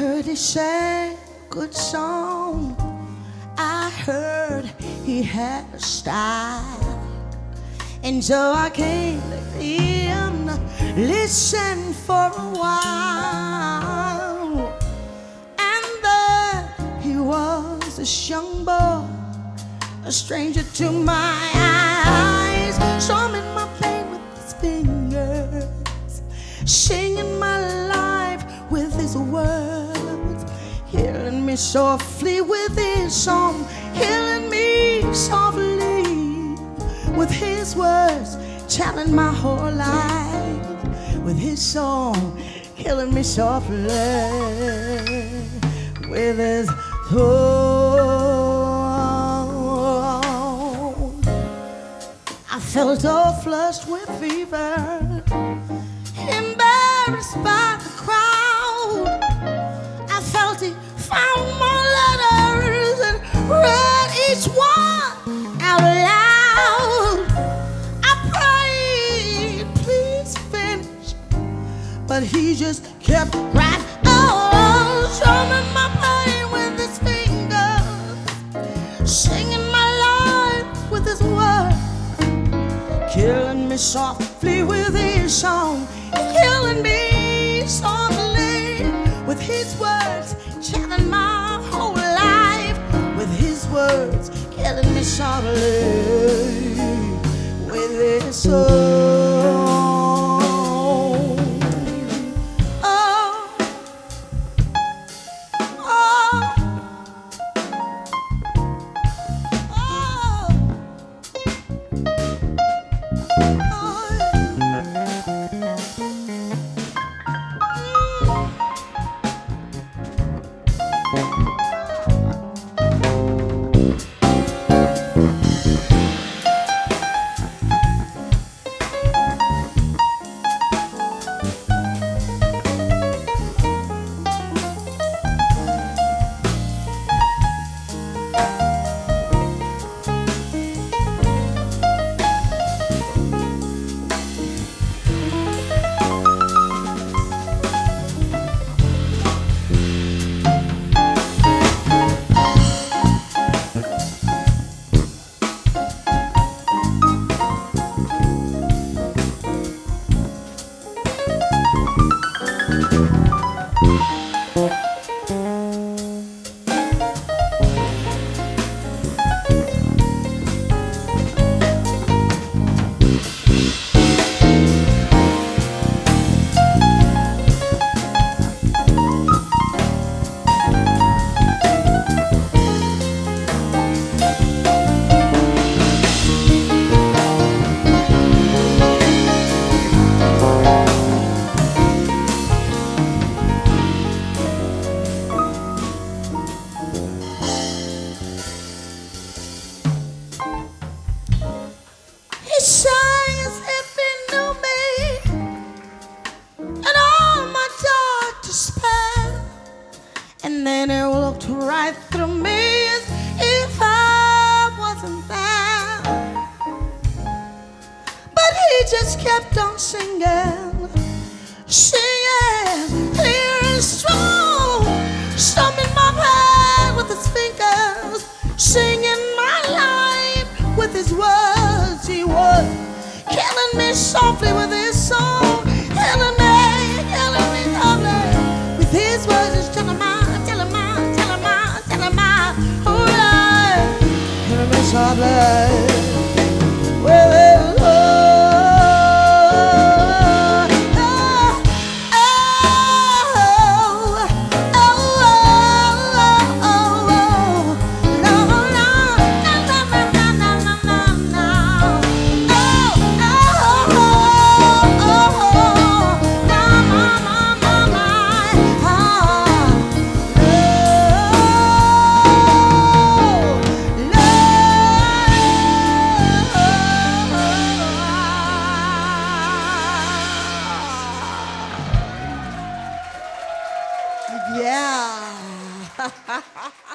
heard he sang a good song. I heard he had a style. And so I came to him, listen for a while. And there he was, this young boy, a stranger to my eyes, strumming my pain with his fingers, singing my life with his words, healing me softly with his song, healing me softly with his words, telling my whole life with his song, healing me softly with his song. I felt all flushed with fever, embarrassed by the crowd. I felt he found my letters and read each one out loud. I prayed, please finish, but he just kept right on, strumming my pain with his fingers, singing my life with his words, killing me softly with his song, killing me softly with his words, telling my whole life with his words, killing me softly with his song. And then he looked right through me as if I wasn't there. But he just kept on singing, singing clear and strong, strumming my pain with his fingers, singing my life with his words. He was killing me softly with his song, killing me softly with his words. Just telling my whole life, killing me softly with his yeah.